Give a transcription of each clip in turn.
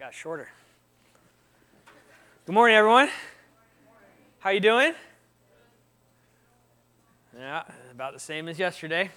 got shorter. Good morning, everyone. How you doing? Yeah, about the same as yesterday.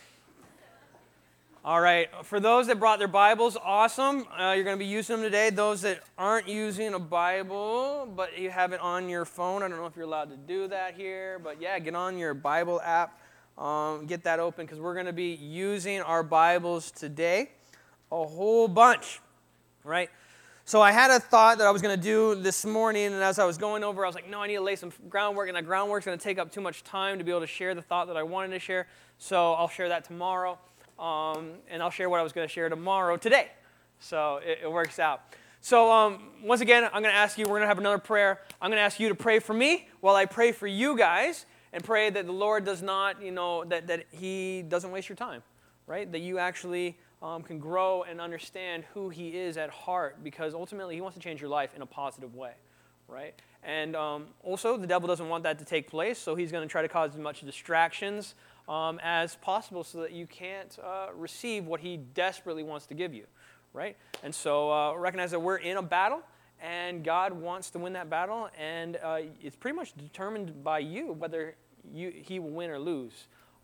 All right, for those that brought their Bibles, awesome. You're going to be using them today. Those that aren't using a Bible, but you have it on your phone, I don't know if you're allowed to do that here, but yeah, get on your Bible app, get that open, because we're going to be using our Bibles today, a whole bunch, right? So I had a thought that I was going to do this morning, and as I was going over, I was like, no, I need to lay some groundwork, and that groundwork's going to take up too much time to be able to share the thought that I wanted to share, so I'll share that tomorrow, and I'll share what I was going to share tomorrow today, so it works out. So once again, I'm going to ask you, we're going to have another prayer. I'm going to ask you to pray for me while I pray for you guys, and pray that the Lord does not, that He doesn't waste your time, right? That you actually can grow and understand who He is at heart, because ultimately He wants to change your life in a positive way, right? And also, the devil doesn't want that to take place, so he's going to try to cause as much distractions as possible so that you can't receive what he desperately wants to give you, right? And so recognize that we're in a battle, and God wants to win that battle, and it's pretty much determined by you whether He will win or lose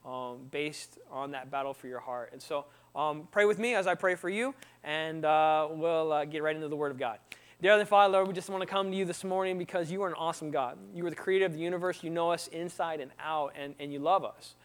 based on that battle for your heart. And so pray with me as I pray for you, and we'll get right into the Word of God. Dear Heavenly Father, Lord, we just want to come to you this morning because you are an awesome God. You are the creator of the universe. You know us inside and out, and you love us.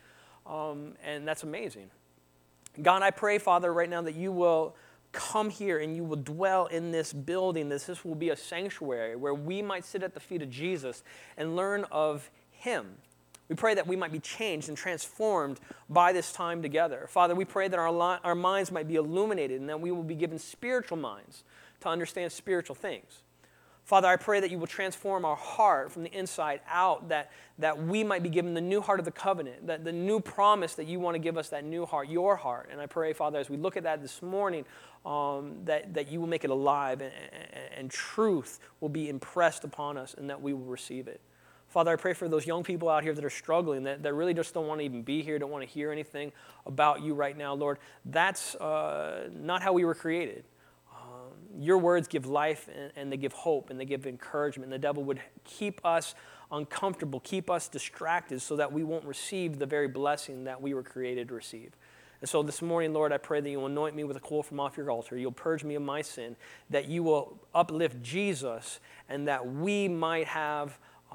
And that's amazing. God, I pray, Father, right now that you will come here and you will dwell in this building, that this will be a sanctuary where we might sit at the feet of Jesus and learn of Him. We pray that we might be changed and transformed by this time together. Father, we pray that our minds might be illuminated and that we will be given spiritual minds to understand spiritual things. Father, I pray that you will transform our heart from the inside out, that we might be given the new heart of the covenant, that the new promise that you want to give us, that new heart, your heart. And I pray, Father, as we look at that this morning, that you will make it alive and truth will be impressed upon us and that we will receive it. Father, I pray for those young people out here that are struggling, that really just don't want to even be here, don't want to hear anything about you right now, Lord. That's not how we were created. Your words give life, and they give hope, and they give encouragement. The devil would keep us uncomfortable, keep us distracted so that we won't receive the very blessing that we were created to receive. And so this morning, Lord, I pray that you will anoint me with a coal from off your altar. You'll purge me of my sin, that you will uplift Jesus, and that we might have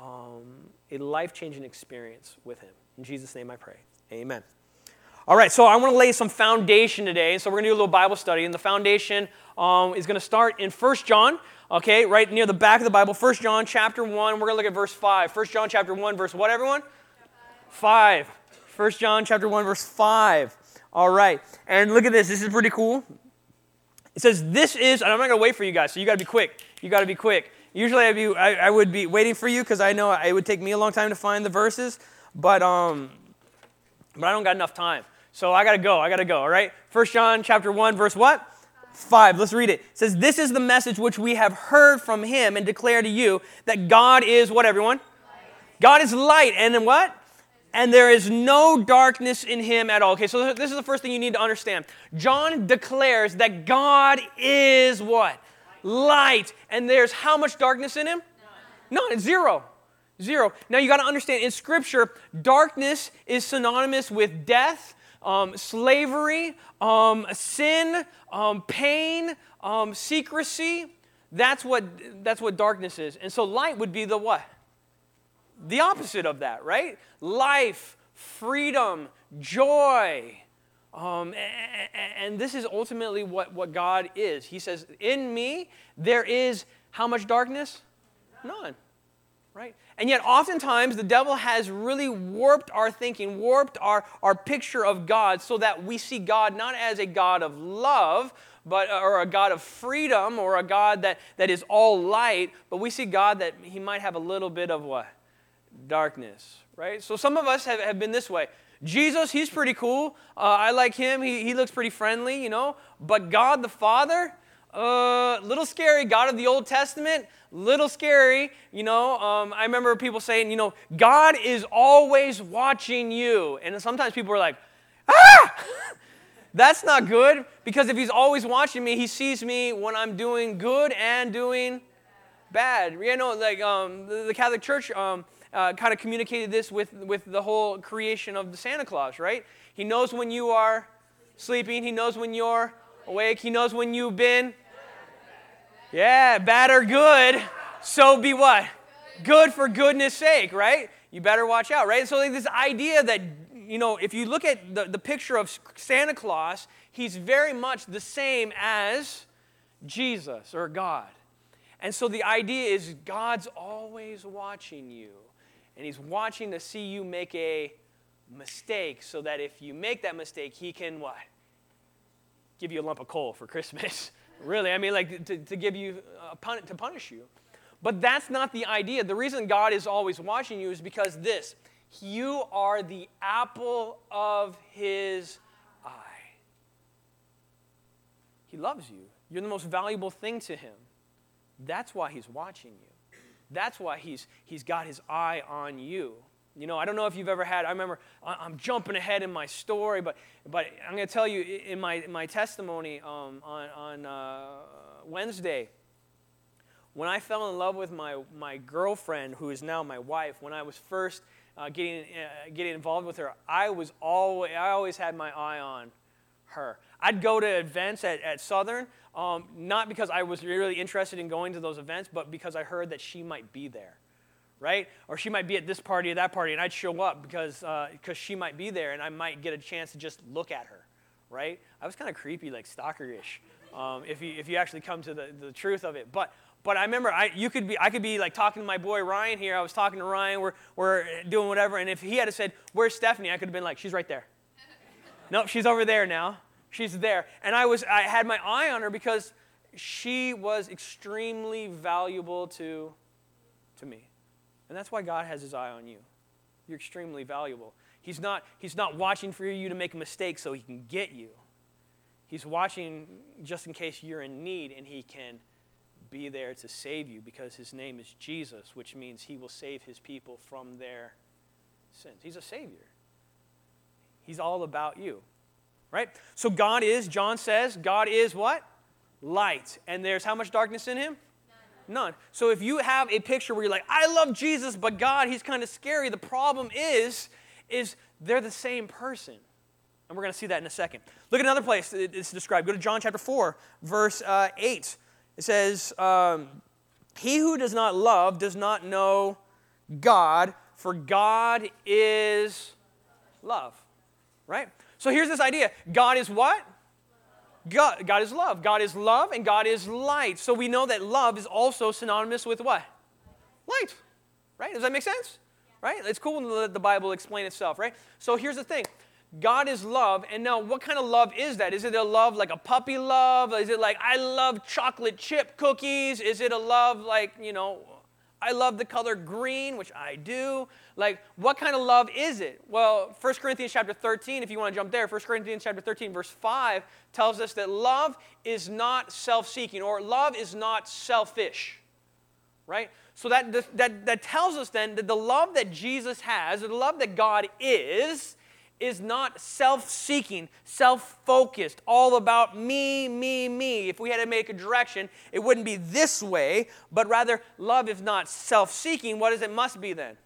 a life-changing experience with him. In Jesus' name I pray. Amen. All right, so I want to lay some foundation today. So we're going to do a little Bible study, and the foundation is going to start in 1 John, okay, right near the back of the Bible, 1 John chapter 1. We're going to look at verse 5. 1 John chapter 1, verse what, everyone? 5. 1 John chapter 1, verse 5. All right, and look at this. This is pretty cool. It says, this is, and I'm not going to wait for you guys, so you got to be quick. You got to be quick. Usually I would be waiting for you because I know it would take me a long time to find the verses, but I don't got enough time. So I got to go, all right? 1 John chapter 1, verse what? 5. Let's read it. It says, this is the message which we have heard from him and declare to you, that God is what, everyone? Light. God is light, and then what? And there is no darkness in him at all. Okay, so this is the first thing you need to understand. John declares that God is what? Light. And there's how much darkness in him? None. It's zero. Zero. Now you got to understand, in Scripture, darkness is synonymous with death, slavery, sin, pain, secrecy. That's what darkness is. And so light would be the what? The opposite of that, right? Life, freedom, joy. And this is ultimately what God is. He says, in me, there is how much darkness? None. Right? And yet oftentimes the devil has really warped our thinking, warped our picture of God so that we see God not as a God of love, or a God of freedom, or a God that is all light, but we see God that he might have a little bit of what? Darkness, right? So some of us have been this way. Jesus, he's pretty cool. I like him. He looks pretty friendly, But God the Father, little scary. God of the Old Testament, little scary. I remember people saying, God is always watching you. And sometimes people are like, ah! That's not good, because if he's always watching me, he sees me when I'm doing good and doing bad. You know, like the Catholic Church kind of communicated this with the whole creation of the Santa Claus, right? He knows when you are sleeping. He knows when you're awake. He knows when you've been, bad or good. So be what? Good for goodness sake, right? You better watch out, right? So like this idea that, you know, if you look at the picture of Santa Claus, he's very much the same as Jesus or God. And so the idea is God's always watching you. And he's watching to see you make a mistake, so that if you make that mistake, he can what? Give you a lump of coal for Christmas. Really, I mean, like to give you, to punish you. But that's not the idea. The reason God is always watching you is because this. You are the apple of his eye. He loves you. You're the most valuable thing to him. That's why he's watching you. That's why he's got his eye on you. You know, I don't know if you've ever had, I remember, I'm jumping ahead in my story, but I'm going to tell you in my testimony on Wednesday, when I fell in love with my girlfriend, who is now my wife, when I was first getting involved with her, I always had my eye on her. I'd go to events at Southern, not because I was really interested in going to those events, but because I heard that she might be there, right? Or she might be at this party or that party, and I'd show up because she might be there, and I might get a chance to just look at her, right? I was kind of creepy, like stalker-ish, if you actually come to the truth of it. But I remember I could be like talking to my boy Ryan here. I was talking to Ryan. We're doing whatever. And if he had said, "Where's Stephanie?" I could have been like, "She's right there." Nope, she's over there now. She's there. And I had my eye on her because she was extremely valuable to me. And that's why God has his eye on you. You're extremely valuable. He's not watching for you to make a mistake so he can get you. He's watching just in case you're in need, and he can be there to save you, because his name is Jesus, which means he will save his people from their sins. He's a savior. He's all about you, right? So John says, God is what? Light. And there's how much darkness in him? None. So if you have a picture where you're like, I love Jesus, but God, he's kind of scary, the problem is they're the same person. And we're going to see that in a second. Look at another place it's described. Go to John chapter 4, verse 8. It says, he who does not love does not know God, for God is love. Right? So here's this idea. God is what? God is love. God is love, and God is light. So we know that love is also synonymous with what? Light. Right? Does that make sense? Right? It's cool to let the Bible explain itself, right? So here's the thing. God is love, and now what kind of love is that? Is it a love like a puppy love? Is it like, I love chocolate chip cookies? Is it a love like, I love the color green, which I do? Like, what kind of love is it? Well, 1 Corinthians chapter 13, if you want to jump there, 1 Corinthians chapter 13, verse 5 tells us that love is not self-seeking, or love is not selfish, right? So that tells us then that the love that Jesus has, the love that God is not self-seeking, self-focused, all about me, me, me. If we had to make a direction, it wouldn't be this way, but rather love is not self-seeking. What does it must be then?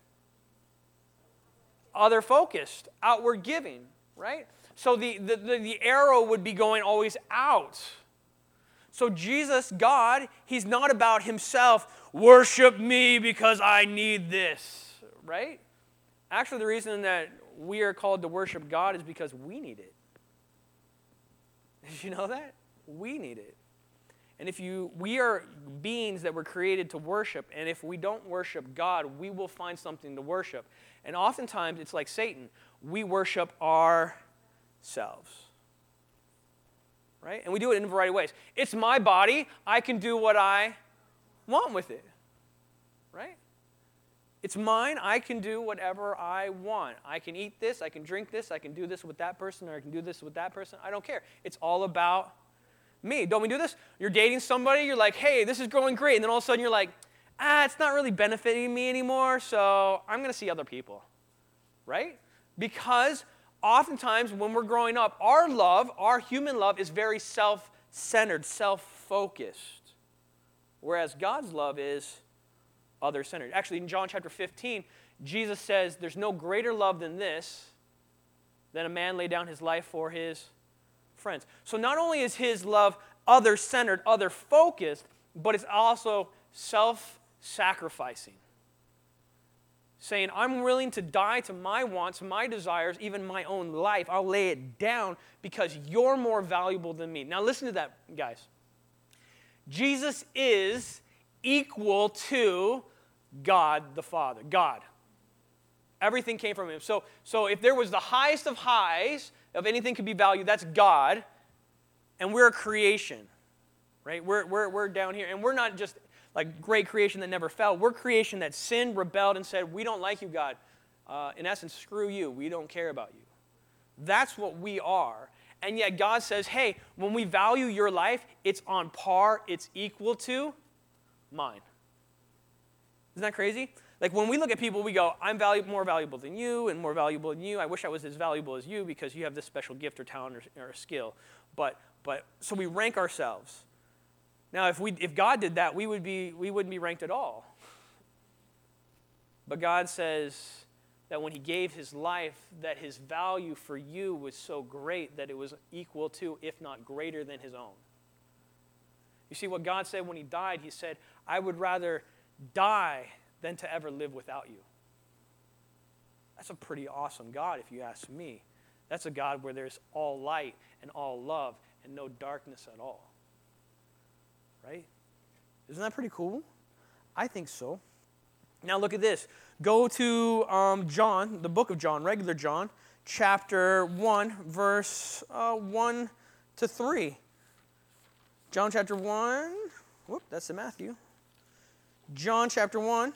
Other-focused, outward giving, right? So the arrow would be going always out. So Jesus, God, he's not about himself. Worship me because I need this, right? Actually, the reason that we are called to worship God is because we need it. Did you know that? We need it. And we are beings that were created to worship, and if we don't worship God, we will find something to worship. And oftentimes, it's like Satan. We worship ourselves. Right? And we do it in a variety of ways. It's my body. I can do what I want with it. Right? It's mine. I can do whatever I want. I can eat this. I can drink this. I can do this with that person, or I can do this with that person. I don't care. It's all about me. Don't we do this? You're dating somebody. You're like, hey, this is going great. And then all of a sudden you're like, it's not really benefiting me anymore, so I'm going to see other people. Right? Because oftentimes when we're growing up, our love, our human love, is very self-centered, self-focused. Whereas God's love is other-centered. Actually, in John chapter 15, Jesus says, there's no greater love than this, than a man lay down his life for his friends. So not only is his love other-centered, other-focused, but it's also self-sacrificing. Saying, I'm willing to die to my wants, my desires, even my own life. I'll lay it down because you're more valuable than me. Now listen to that, guys. Jesus is equal to God the Father. God. Everything came from him. So if there was the highest of highs of anything could be valued, that's God. And we're a creation. Right? We're down here. And we're not just like great creation that never fell. We're creation that sinned, rebelled, and said, we don't like you, God. In essence, screw you. We don't care about you. That's what we are. And yet God says, hey, when we value your life, it's on par, it's equal to mine. Isn't that crazy? Like when we look at people, we go, I'm more valuable than you and more valuable than you. I wish I was as valuable as you because you have this special gift or talent or skill. But so we rank ourselves. Now, if God did that, we wouldn't be ranked at all. But God says that when he gave his life, that his value for you was so great that it was equal to, if not greater than his own. You see, what God said when he died, he said, I would rather die than to ever live without you. That's a pretty awesome God, if you ask me. That's a God where there's all light and all love and no darkness at all. Right? Isn't that pretty cool? I think so. Now look at this. Go to John, the book of John, regular John, chapter 1, verse 1 to 3. John chapter 1. Whoop, that's in Matthew. John chapter 1.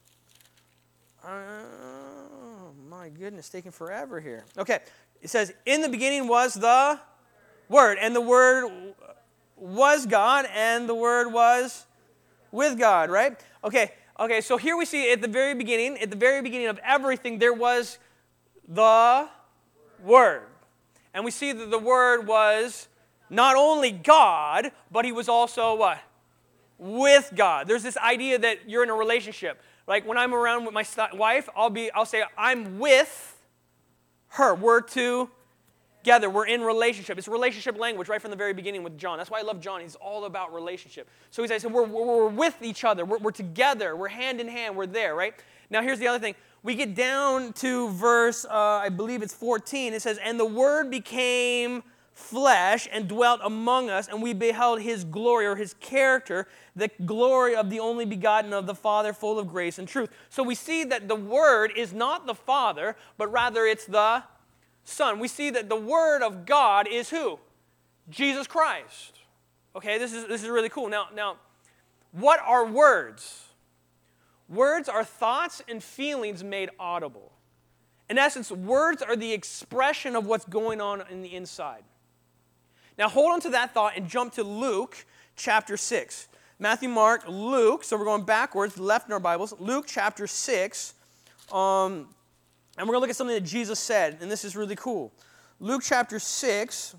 My goodness, taking forever here. Okay, it says, in the beginning was the Word, and the Word was God, and the Word was with God, right? Okay, so here we see at the very beginning of everything, there was the Word. And we see that the Word was not only God, but he was also what? With God. There's this idea that you're in a relationship. Like when I'm around with my wife, I'll say I'm with her. We're together. We're in relationship. It's relationship language right from the very beginning with John. That's why I love John. He's all about relationship. So he says we're with each other. We're together. We're hand in hand. We're there, right? Now here's the other thing. We get down to verse, I believe it's 14. It says, and the Word became flesh and dwelt among us, and we beheld his glory, or his character, the glory of the only begotten of the Father, full of grace and truth. So we see that the Word is not the Father, but rather it's the Son. We see that the Word of God is who? Jesus Christ. Okay, this is really cool. Now, what are words? Words are thoughts and feelings made audible. In essence, words are the expression of what's going on in the inside. Now hold on to that thought and jump to Luke chapter 6. Matthew, Mark, Luke, so we're going backwards, left in our Bibles. Luke chapter 6, and we're going to look at something that Jesus said, and this is really cool. Luke chapter 6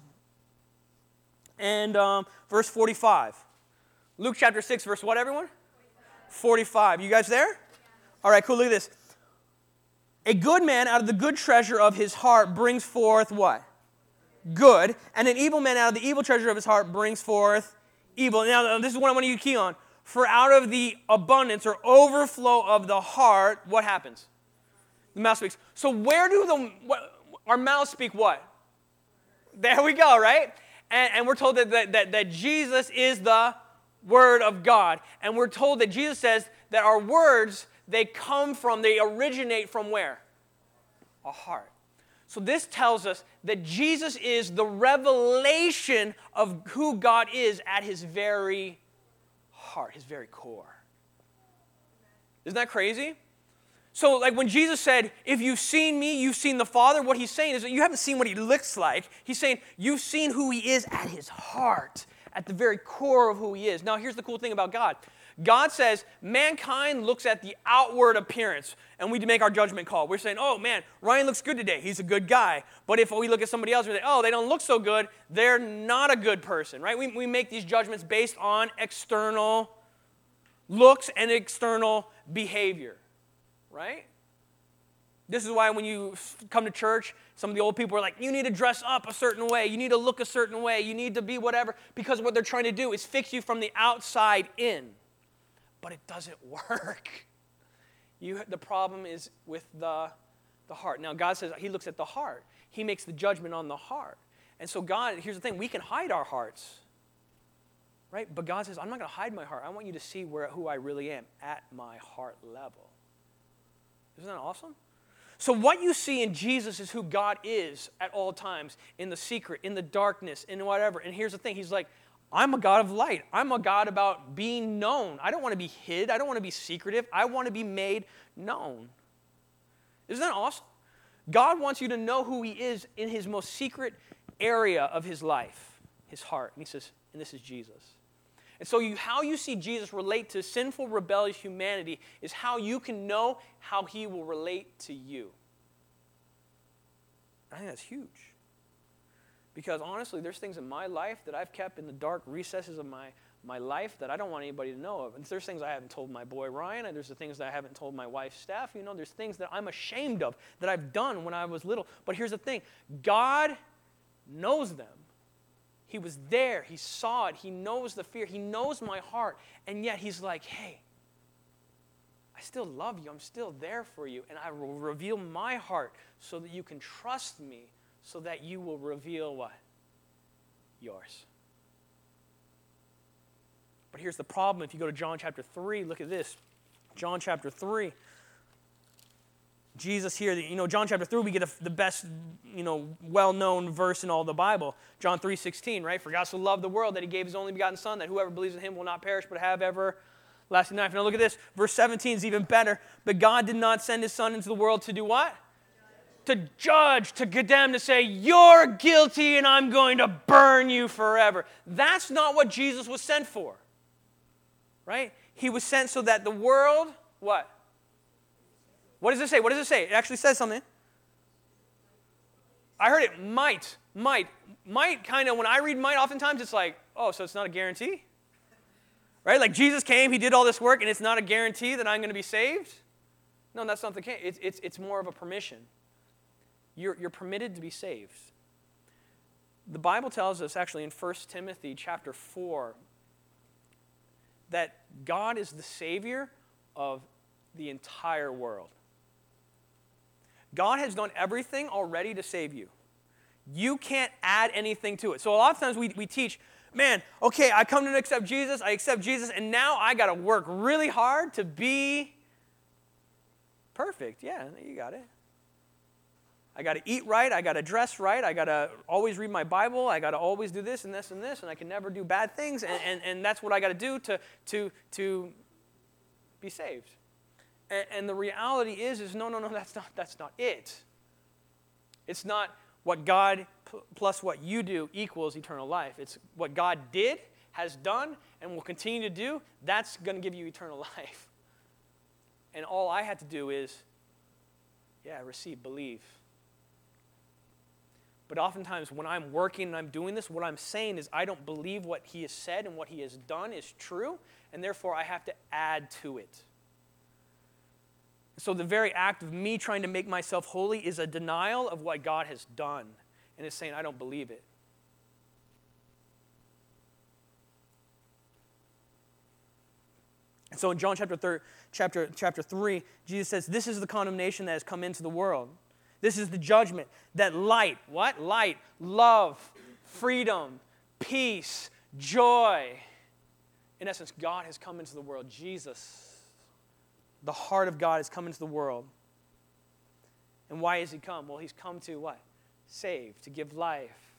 and verse 45. Luke chapter 6, verse what, everyone? 45. You guys there? All right, cool, look at this. A good man out of the good treasure of his heart brings forth what? Good. And an evil man out of the evil treasure of his heart brings forth evil. Now, this is what I want you to key on. For out of the abundance or overflow of the heart, what happens? The mouth speaks. So where do our mouths speak what? There we go, right? And we're told that Jesus is the Word of God. And we're told that Jesus says that our words, they originate from where? A heart. So this tells us that Jesus is the revelation of who God is at his very heart, his very core. Isn't that crazy? So like when Jesus said, if you've seen me, you've seen the Father, what he's saying is that you haven't seen what he looks like. He's saying you've seen who he is at his heart, at the very core of who he is. Now here's the cool thing about God. God says mankind looks at the outward appearance, and we make our judgment call. We're saying, oh, man, Ryan looks good today. He's a good guy. But if we look at somebody else, we say, oh, they don't look so good. They're not a good person, right? We make these judgments based on external looks and external behavior, right? This is why when you come to church, some of the old people are like, you need to dress up a certain way. You need to look a certain way. You need to be whatever. Because what they're trying to do is fix you from the outside in. But it doesn't work. The problem is with the heart. Now, God says he looks at the heart. He makes the judgment on the heart. And so God, here's the thing, we can hide our hearts. Right? But God says, I'm not going to hide my heart. I want you to see who I really am at my heart level. Isn't that awesome? So what you see in Jesus is who God is at all times, in the secret, in the darkness, in whatever. And here's the thing. He's like, I'm a God of light. I'm a God about being known. I don't want to be hid. I don't want to be secretive. I want to be made known. Isn't that awesome? God wants you to know who he is in his most secret area of his life, his heart. And he says, and this is Jesus. And so how you see Jesus relate to sinful, rebellious humanity is how you can know how he will relate to you. I think that's huge. Because honestly, there's things in my life that I've kept in the dark recesses of my life that I don't want anybody to know of. And there's things I haven't told my boy Ryan, and there's the things that I haven't told my wife Steph. There's things that I'm ashamed of that I've done when I was little. But here's the thing. God knows them. He was there. He saw it. He knows the fear. He knows my heart. And yet he's like, hey, I still love you. I'm still there for you. And I will reveal my heart so that you can trust me, so that you will reveal what? Yours. But here's the problem. If you go to John chapter 3, look at this. John chapter 3. Jesus here, John chapter 3, we get the best, well-known verse in all the Bible. John 3:16, right? For God so loved the world that he gave his only begotten Son, that whoever believes in him will not perish but have everlasting life. Now look at this. Verse 17 is even better. But God did not send his Son into the world to do what? To judge, to condemn, to say, you're guilty and I'm going to burn you forever. That's not what Jesus was sent for. Right? He was sent so that the world, what? What does it say? What does it say? It actually says something. I heard it might. Might kind of, when I read might, oftentimes it's like, oh, so it's not a guarantee? Right? Like Jesus came, he did all this work, and it's not a guarantee that I'm going to be saved? No, that's not the case. It's more of a permission. You're permitted to be saved. The Bible tells us actually in 1 Timothy chapter 4 that God is the Savior of the entire world. God has done everything already to save you. You can't add anything to it. So a lot of times we teach, man, okay, I come to accept Jesus, and now I got to work really hard to be perfect. Yeah, you got it. I got to eat right, I got to dress right, I got to always read my Bible, I got to always do this and this and this, and I can never do bad things, and that's what I got to do to be saved. And the reality is no, that's not it. It's not what God plus what you do equals eternal life. It's what God did, has done, and will continue to do, that's going to give you eternal life. And all I had to do is, receive, believe. But oftentimes when I'm working and I'm doing this, what I'm saying is I don't believe what he has said and what he has done is true, and therefore I have to add to it. So the very act of me trying to make myself holy is a denial of what God has done, and it's saying I don't believe it. And so in John chapter 3, Jesus says, this is the condemnation that has come into the world. This is the judgment that light, what? Light, love, freedom, peace, joy. In essence, God has come into the world. Jesus, the heart of God, has come into the world. And why has he come? Well, he's come to what? Save, to give life.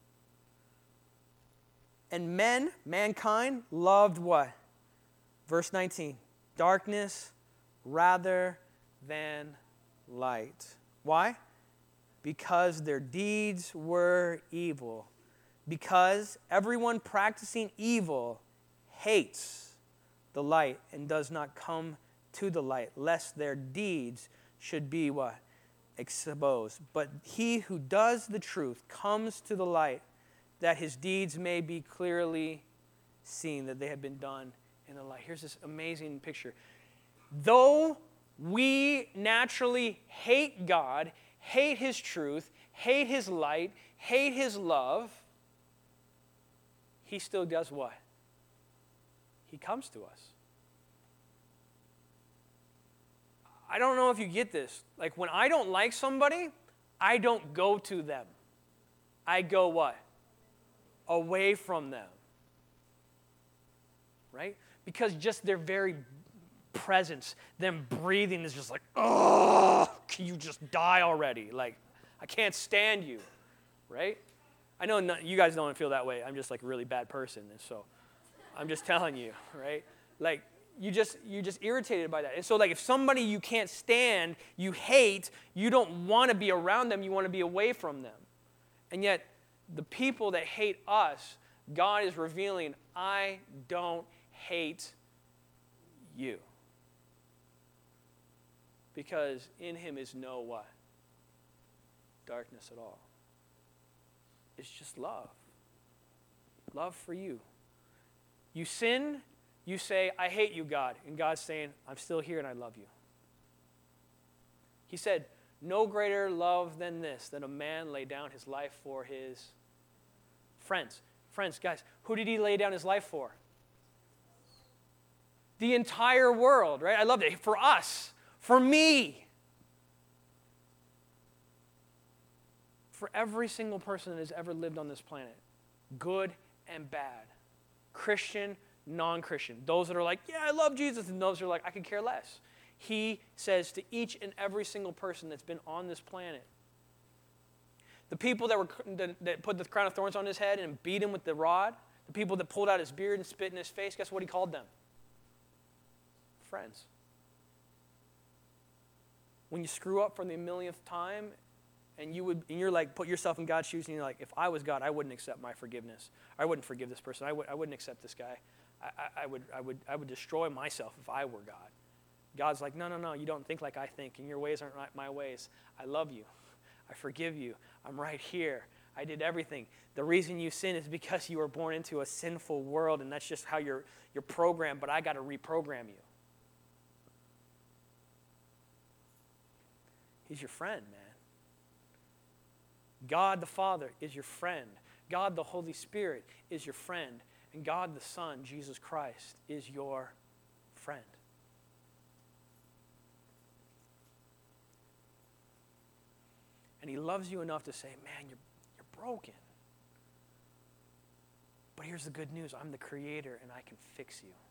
And mankind, loved what? Verse 19, darkness rather than light. Why? Because their deeds were evil. Because everyone practicing evil hates the light and does not come to the light, lest their deeds should be what? Exposed. But he who does the truth comes to the light, that his deeds may be clearly seen, that they have been done in the light. Here's this amazing picture. Though we naturally hate God, hate his truth, hate his light, hate his love, he still does what? He comes to us. I don't know if you get this. Like when I don't like somebody, I don't go to them. I go what? Away from them. Right? Because just their very presence, them breathing is just like, oh, can you just die already? Like, I can't stand you. Right? I know you guys don't feel that way. I'm just like a really bad person. And so I'm just telling you, right? Like, you're just irritated by that. And so like if somebody you can't stand, you hate, you don't want to be around them, you want to be away from them. And yet the people that hate us, God is revealing, I don't hate you. Because in him is no what? Darkness at all. It's just love. Love for you. You sin, you say, I hate you, God. And God's saying, I'm still here and I love you. He said, no greater love than this, that a man lay down his life for his friends. Friends, guys, who did he lay down his life for? The entire world, right? I love it. For us, for me. For every single person that has ever lived on this planet, good and bad, Christian, non-Christian, those that are like, yeah, I love Jesus, and those that are like, I could care less. He says to each and every single person that's been on this planet, the people that put the crown of thorns on his head and beat him with the rod, the people that pulled out his beard and spit in his face, guess what he called them? Friends. When you screw up for the millionth time, and you're like, put yourself in God's shoes, and you're like, if I was God, I wouldn't accept my forgiveness. I wouldn't forgive this person. I wouldn't accept this guy. I would destroy myself if I were God. God's like, no, you don't think like I think, and your ways aren't my ways. I love you. I forgive you. I'm right here. I did everything. The reason you sin is because you were born into a sinful world, and that's just how you're programmed, but I got to reprogram you. He's your friend, man. God the Father is your friend. God the Holy Spirit is your friend. And God the Son, Jesus Christ, is your friend. And he loves you enough to say, man, you're broken. But here's the good news. I'm the Creator, and I can fix you.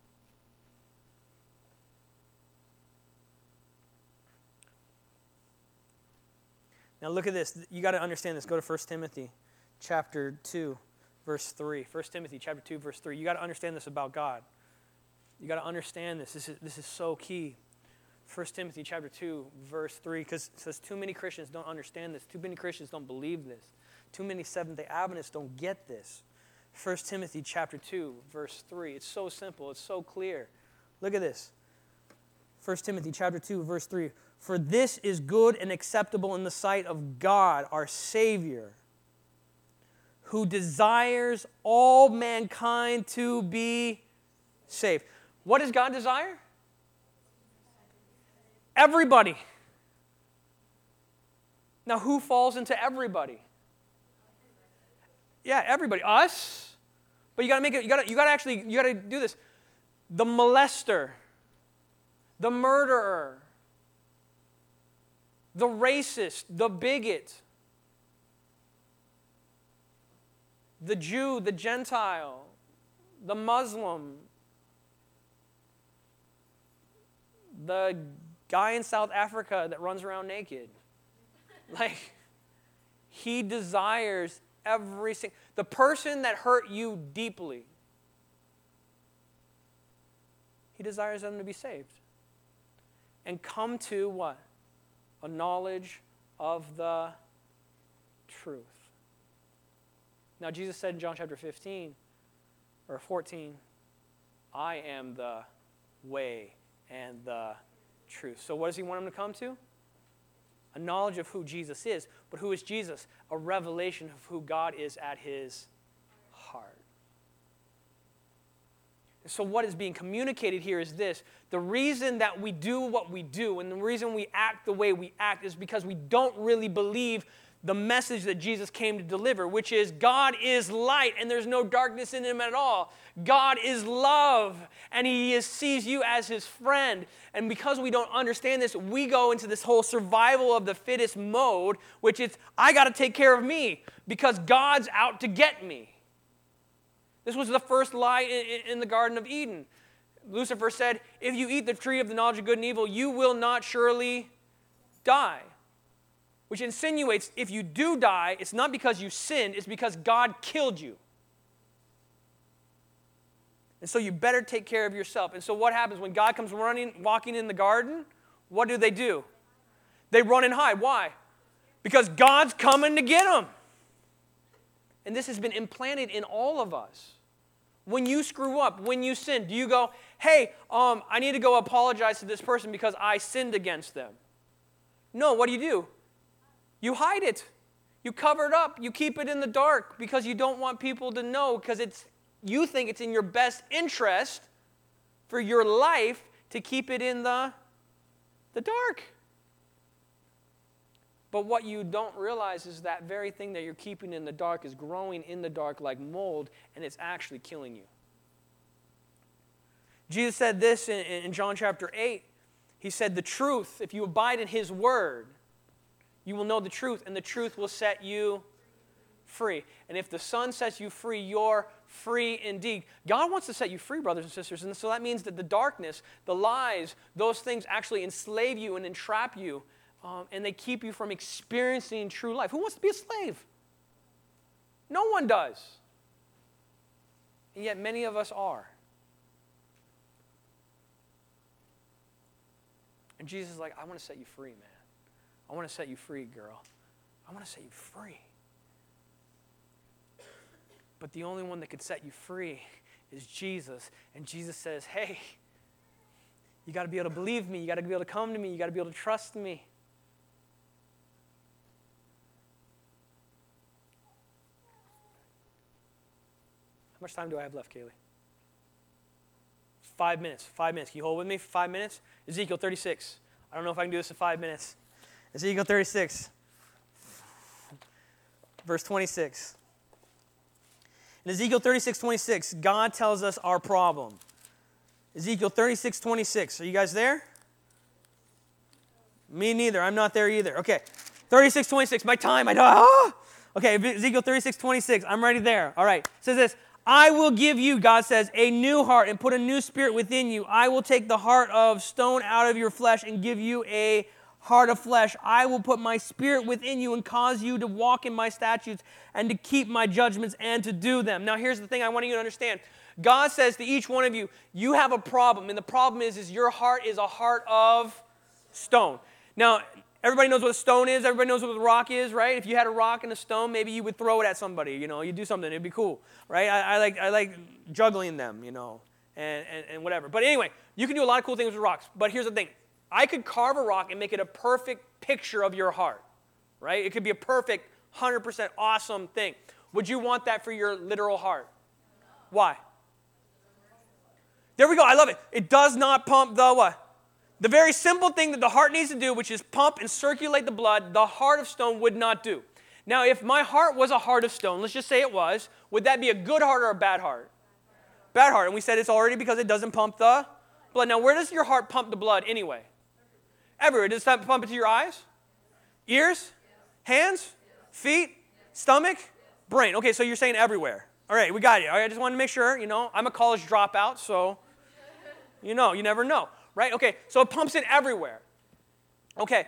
Now look at this. You got to understand this. Go to 1 Timothy chapter 2, verse 3. 1 Timothy chapter 2, verse 3. You got to understand this about God. You got to understand this. This is so key. 1 Timothy chapter 2, verse 3, because it says too many Christians don't understand this. Too many Christians don't believe this. Too many Seventh-day Adventists don't get this. 1 Timothy chapter 2, verse 3. It's so simple. It's so clear. Look at this. 1 Timothy chapter 2, verse 3. For this is good and acceptable in the sight of God, our Savior, who desires all mankind to be saved. What does God desire? Everybody. Now, who falls into everybody? Yeah, everybody. Us. But you got to make it. You got to do this. The molester, the murderer, the racist, the bigot, the Jew, the Gentile, the Muslim, the guy in South Africa that runs around naked. Like, he desires every single, the person that hurt you deeply, he desires them to be saved and come to what? A knowledge of the truth. Now, Jesus said in John chapter 15 or 14, I am the way and the truth. So what does he want him to come to? A knowledge of who Jesus is. But who is Jesus? A revelation of who God is at his heart. So what is being communicated here is this. The reason that we do what we do and the reason we act the way we act is because we don't really believe the message that Jesus came to deliver, which is God is light and there's no darkness in him at all. God is love and he sees you as his friend. And because we don't understand this, we go into this whole survival of the fittest mode, which is, I got to take care of me because God's out to get me. This was the first lie in the Garden of Eden. Lucifer said, if you eat the tree of the knowledge of good and evil, you will not surely die. Which insinuates if you do die, it's not because you sinned, it's because God killed you. And so you better take care of yourself. And so what happens when God comes walking in the garden? What do? They run and hide. Why? Because God's coming to get them. And this has been implanted in all of us. When you screw up, when you sin, do you go, hey, I need to go apologize to this person because I sinned against them? No, what do? You hide it. You cover it up. You keep it in the dark because you don't want people to know because you think it's in your best interest for your life to keep it in the dark. But what you don't realize is that very thing that you're keeping in the dark is growing in the dark like mold, and it's actually killing you. Jesus said this in John chapter 8. He said, the truth, if you abide in his word, you will know the truth, and the truth will set you free. And if the Son sets you free, you're free indeed. God wants to set you free, brothers and sisters. And so that means that the darkness, the lies, those things actually enslave you and entrap you. And they keep you from experiencing true life. Who wants to be a slave? No one does. And yet many of us are. And Jesus is like, I want to set you free, man. I want to set you free, girl. I want to set you free. But the only one that could set you free is Jesus. And Jesus says, hey, you got to be able to believe me. You got to be able to come to me. You got to be able to trust me. How much time do I have left, Kaylee? 5 minutes. 5 minutes. Can you hold with me for 5 minutes? Ezekiel 36. I don't know if I can do this in 5 minutes. Ezekiel 36, verse 26. In Ezekiel 36:26, God tells us our problem. Ezekiel 36:26. Are you guys there? Me neither. I'm not there either. Okay. 36:26. My time. Okay, Ezekiel 36:26. I'm already there. All right. It says this. I will give you, God says, a new heart and put a new spirit within you. I will take the heart of stone out of your flesh and give you a heart of flesh. I will put my spirit within you and cause you to walk in my statutes and to keep my judgments and to do them. Now here's the thing I want you to understand. God says to each one of you, you have a problem. And the problem is your heart is a heart of stone. Now, everybody knows what a stone is. Everybody knows what a rock is, right? If you had a rock and a stone, maybe you would throw it at somebody. You know, you do something. It'd be cool, right? I like juggling them, you know, and whatever. But anyway, you can do a lot of cool things with rocks. But here's the thing. I could carve a rock and make it a perfect picture of your heart, right? It could be a perfect, 100% awesome thing. Would you want that for your literal heart? Why? There we go. I love it. It does not pump the what? The very simple thing that the heart needs to do, which is pump and circulate the blood, the heart of stone would not do. Now, if my heart was a heart of stone, let's just say it was, would that be a good heart or a bad heart? Bad heart. And we said it's already because it doesn't pump the blood. Now, where does your heart pump the blood anyway? Everywhere. Does it pump it to your eyes? Ears? Hands? Feet? Stomach? Brain. Okay, so you're saying everywhere. All right, we got it. All right, I just wanted to make sure, you know, I'm a college dropout, so, you know, you never know. Right? Okay, so it pumps it everywhere. Okay,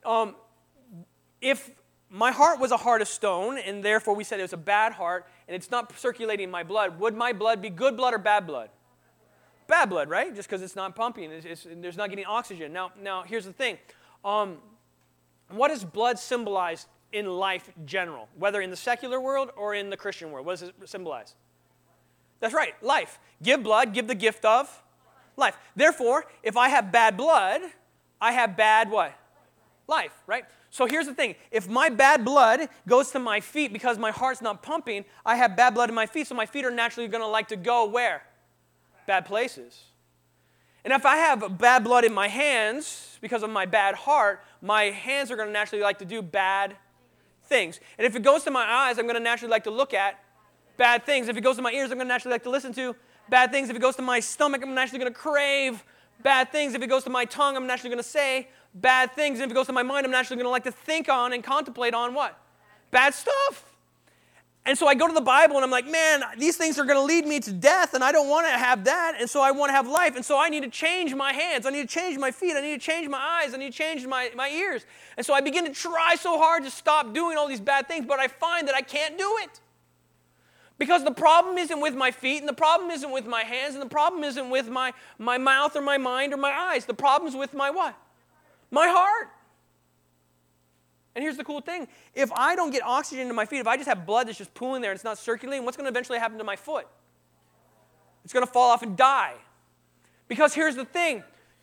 if my heart was a heart of stone, and therefore we said it was a bad heart, and it's not circulating my blood, would my blood be good blood or bad blood? Bad blood, right? Just because it's not pumping, there's not getting oxygen. Now, here's the thing. What does blood symbolize in life general, whether in the secular world or in the Christian world? What does it symbolize? That's right, life. Give blood, give the gift of life. Therefore, if I have bad blood, I have bad what? Life, right? So here's the thing. If my bad blood goes to my feet because my heart's not pumping, I have bad blood in my feet, so my feet are naturally going to like to go where? Bad places. And if I have bad blood in my hands because of my bad heart, my hands are going to naturally like to do bad things. And if it goes to my eyes, I'm going to naturally like to look at bad things. If it goes to my ears, I'm going to naturally like to listen to bad things. If it goes to my stomach, I'm naturally going to crave bad things. If it goes to my tongue, I'm naturally going to say bad things. And if it goes to my mind, I'm naturally going to like to think on and contemplate on what? Bad stuff. And so I go to the Bible and I'm like, man, these things are going to lead me to death and I don't want to have that. And so I want to have life. And so I need to change my hands. I need to change my feet. I need to change my eyes. I need to change my ears. And so I begin to try so hard to stop doing all these bad things, but I find that I can't do it. Because the problem isn't with my feet, and the problem isn't with my hands, and the problem isn't with my mouth or my mind or my eyes. The problem's with my what? My heart. And here's the cool thing. If I don't get oxygen into my feet, if I just have blood that's just pooling there and it's not circulating, what's going to eventually happen to my foot? It's going to fall off and die. Because here's the thing.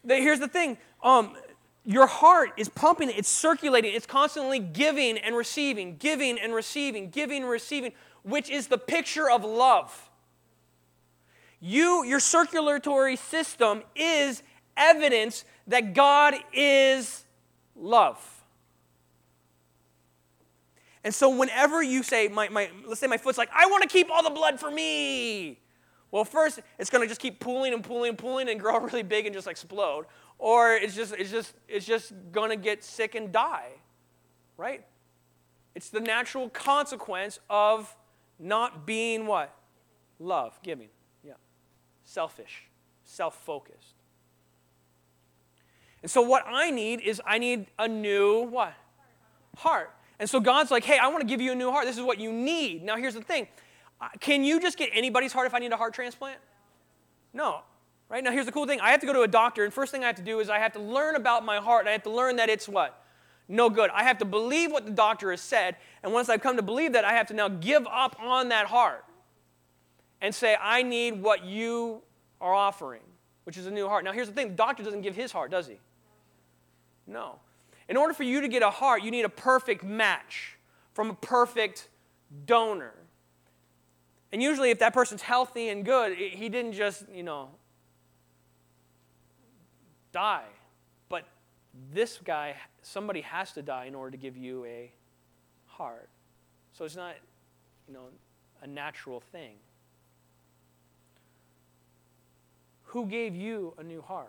Your heart is pumping, it's circulating, it's constantly giving and receiving, giving and receiving, giving and receiving, which is the picture of love. Your circulatory system is evidence that God is love. And so whenever you say, let's say my foot's like, I want to keep all the blood for me. Well, first, it's going to just keep pooling and pooling and pooling and grow really big and just explode. Or it's just going to get sick and die, right? It's the natural consequence of not being what? Love, giving, yeah. Selfish, self-focused. And so what I need a new what? Heart. And so God's like, hey, I want to give you a new heart. This is what you need. Now here's the thing. Can you just get anybody's heart if I need a heart transplant? No. Right? Now here's the cool thing. I have to go to a doctor, and first thing I have to do is I have to learn about my heart, and I have to learn that it's what? No good. I have to believe what the doctor has said, and once I've come to believe that, I have to now give up on that heart and say, I need what you are offering, which is a new heart. Now here's the thing. The doctor doesn't give his heart, does he? No. In order for you to get a heart, you need a perfect match from a perfect donor. And usually if that person's healthy and good, he didn't just, die. But this guy, somebody has to die in order to give you a heart. So it's not, a natural thing. Who gave you a new heart?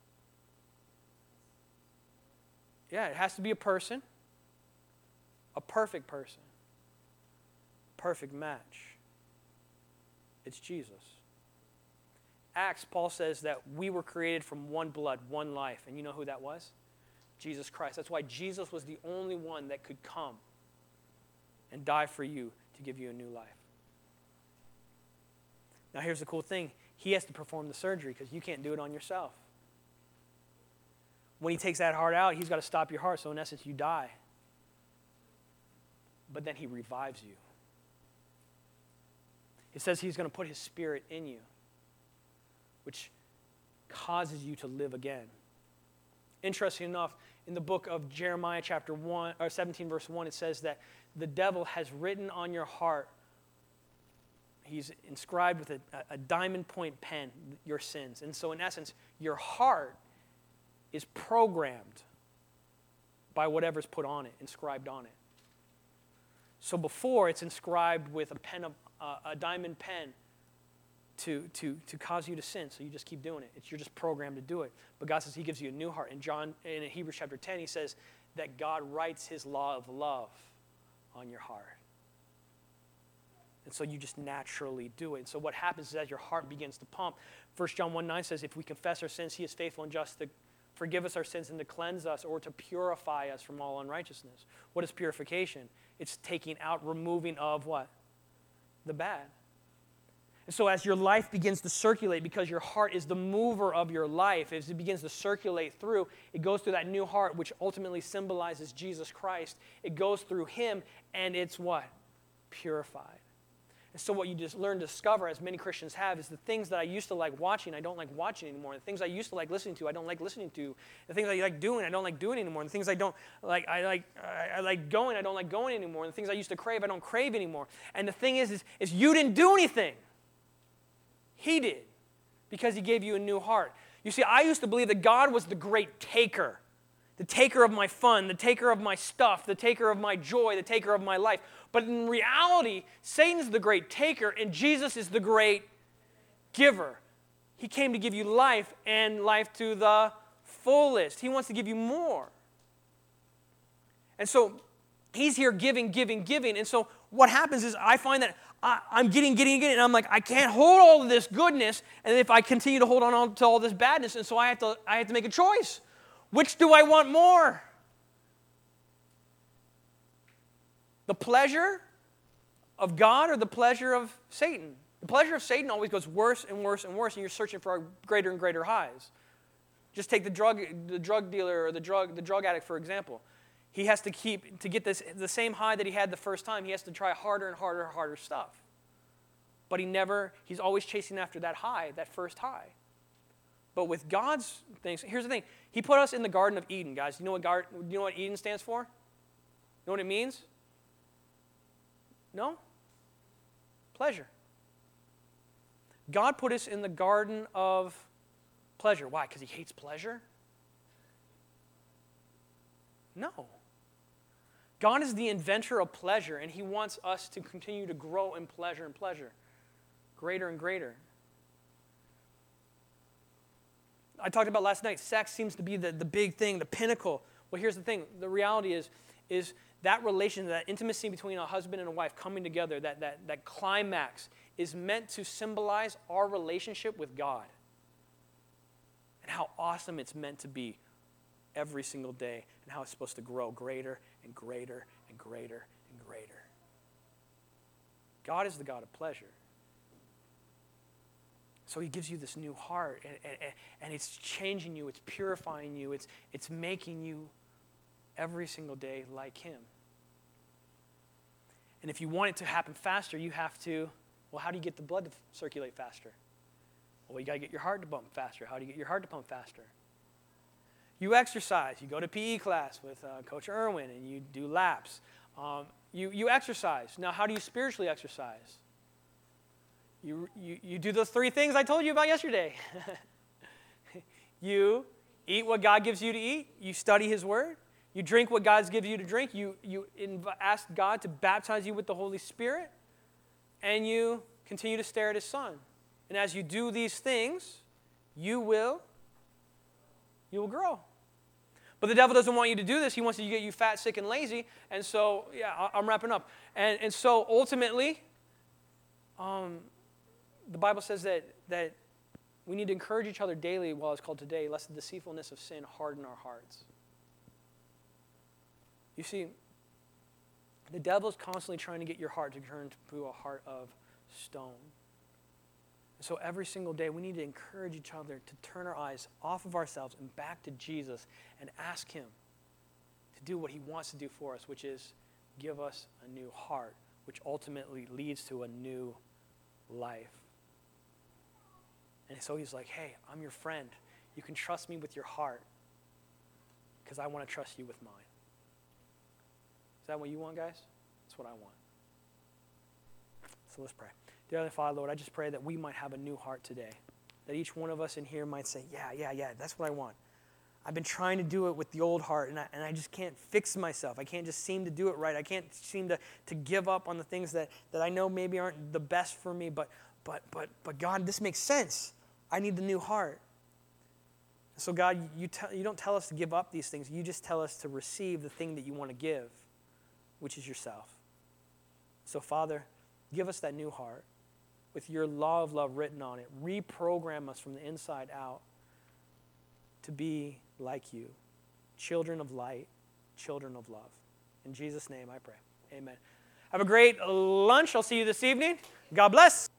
Yeah, it has to be a person, a perfect person, perfect match. It's Jesus. Acts, Paul says that we were created from one blood, one life. And you know who that was? Jesus Christ. That's why Jesus was the only one that could come and die for you to give you a new life. Now here's the cool thing. He has to perform the surgery because you can't do it on yourself. When he takes that heart out, he's got to stop your heart. So in essence, you die. But then he revives you. It says he's going to put his spirit in you, which causes you to live again. Interesting enough, in the book of Jeremiah chapter 17, verse 1, it says that the devil has written on your heart, he's inscribed with a diamond point pen, your sins. And so in essence, your heart is programmed by whatever's put on it, inscribed on it. So before, it's inscribed with a diamond pen to cause you to sin. So you just keep doing it. You're just programmed to do it. But God says he gives you a new heart. In Hebrews chapter 10, he says that God writes his law of love on your heart. And so you just naturally do it. And so what happens is as your heart begins to pump, 1 John 1:9 says, if we confess our sins, he is faithful and just to forgive us our sins and to cleanse us or to purify us from all unrighteousness. What is purification? It's taking out, removing of what? The bad. And so as your life begins to circulate, because your heart is the mover of your life, as it begins to circulate through, it goes through that new heart, which ultimately symbolizes Jesus Christ. It goes through him, and it's what? Purified. And so what you just learn to discover, as many Christians have, is the things that I used to like watching, I don't like watching anymore. The things I used to like listening to, I don't like listening to. The things I like doing, I don't like doing anymore. And the things I don't like, I like going, I don't like going anymore. And the things I used to crave, I don't crave anymore. And the thing is you didn't do anything. He did, because he gave you a new heart. You see, I used to believe that God was the great taker. The taker of my fun, the taker of my stuff, the taker of my joy, the taker of my life. But in reality, Satan's the great taker, and Jesus is the great giver. He came to give you life, and life to the fullest. He wants to give you more. And so he's here giving. And so what happens is I find that I'm getting, and I'm like, I can't hold all of this goodness, and if I continue to hold on to all this badness, and so I have to make a choice. Which do I want more? The pleasure of God or the pleasure of Satan? The pleasure of Satan always goes worse and worse and worse, and you're searching for greater and greater highs. Just take the drug dealer or the drug addict, for example. He has to get the same high that he had the first time, he has to try harder and harder stuff. But he's always chasing after that high, that first high. But with God's things, here's the thing. He put us in the Garden of Eden, guys. You know what Eden stands for? You know what it means? No? Pleasure. God put us in the garden of pleasure. Why? Because he hates pleasure? No. God is the inventor of pleasure, and he wants us to continue to grow in pleasure and pleasure. Greater and greater. I talked about last night, sex seems to be the big thing, the pinnacle. Well, here's the thing. The reality is that relation, that intimacy between a husband and a wife coming together, that climax is meant to symbolize our relationship with God and how awesome it's meant to be every single day and how it's supposed to grow greater and greater and greater and greater. God is the God of pleasure. So he gives you this new heart, and it's changing you, it's purifying you, it's making you every single day like him. And if you want it to happen faster, you have to, well, how do you get the blood to circulate faster? Well, you got to get your heart to pump faster. How do you get your heart to pump faster? You exercise. You go to PE class with Coach Irwin, and you do laps. You exercise. Now, how do you spiritually exercise? You do those 3 things I told you about yesterday. You eat what God gives you to eat. You study his word. You drink what God gives you to drink. You ask God to baptize you with the Holy Spirit. And you continue to stare at his son. And as you do these things, you will grow. But the devil doesn't want you to do this. He wants to get you fat, sick, and lazy. And so, yeah, I'm wrapping up. And so ultimately, the Bible says that we need to encourage each other daily while it's called today, lest the deceitfulness of sin harden our hearts. You see, the devil's constantly trying to get your heart to turn to a heart of stone. So every single day, we need to encourage each other to turn our eyes off of ourselves and back to Jesus and ask him to do what he wants to do for us, which is give us a new heart, which ultimately leads to a new life. And so he's like, hey, I'm your friend. You can trust me with your heart because I want to trust you with mine. Is that what you want, guys? That's what I want. So let's pray. Dear Heavenly Father, Lord, I just pray that we might have a new heart today. That each one of us in here might say, yeah, that's what I want. I've been trying to do it with the old heart, and I just can't fix myself. I can't just seem to do it right. I can't seem to give up on the things that I know maybe aren't the best for me. But God, this makes sense. I need the new heart. So God, you don't tell us to give up these things. You just tell us to receive the thing that you want to give, which is yourself. So Father, give us that new heart with your law of love written on it. Reprogram us from the inside out to be like you, children of light, children of love. In Jesus' name I pray. Amen. Have a great lunch. I'll see you this evening. God bless.